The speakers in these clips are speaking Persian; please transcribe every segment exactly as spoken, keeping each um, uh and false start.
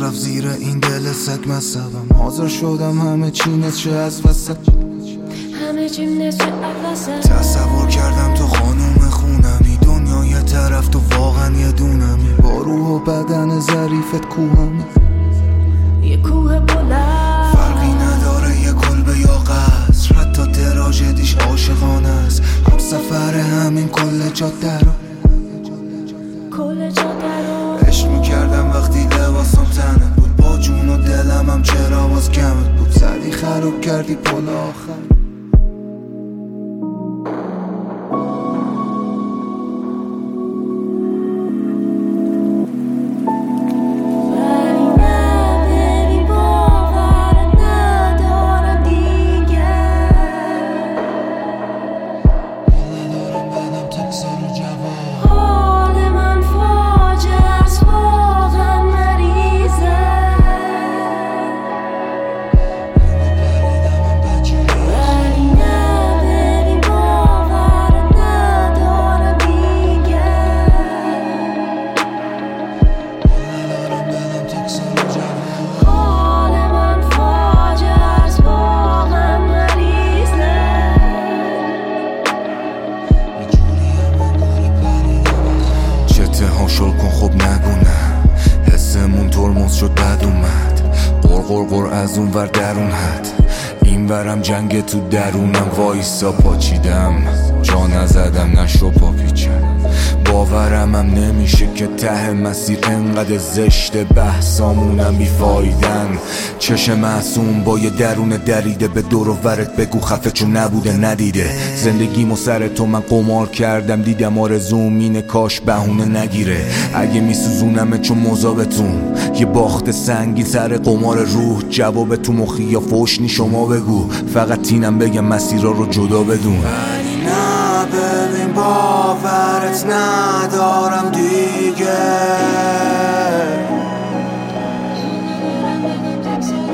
رفت زیر این دل سگ مصبم. حاضر شدم همه چی نشه از وسط، همه چیم نشه از وسط. تصور کردم تو خانوم خونمی، دنیا یه طرف تو واقعا یه دونمی. با روح و بدن ظریفت کوهمی، یه کوه بلند. فرقی نداره یه کلبه یا قصر، حتی تراژدیش عاشقانه است. هم سفر همین کل جاده رو کل جاده رو عشق میکردم وقتی لباسم تنت بود. با جون و دلم هم چرا باز کمت بود. زدی خراب کردی پل آخر. شل کن خب نگو نه، حسمون ترمز شد بد اومد. قرقر قر از اون ور درون حد، این ورم جنگ تو درونم. وایسا پاچیدم جا نزدم نشو پا پیچم. باورم هم نمیشه که ته مسیر انقدر زشته، بحثامونم بیفایدن. چشم معصوم با یه درون دریده، به دور و ورت بگو خفه چون نبوده ندیده. زندگیمو سر تو من قمار کردم، دیدم آرزوم اینه کاش بهونه نگیره. اگه میسوزونم چون مذابتون، یه باخت سنگین سر قمار روح. جواب تو مخی یا فوشنی شما بگو، فقط اینم بگم مسیرها رو جدا بدون. نه ببین باورت ندارم دیگه،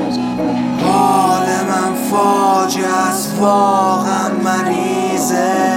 حال من فاجعه است واقعا مریضه.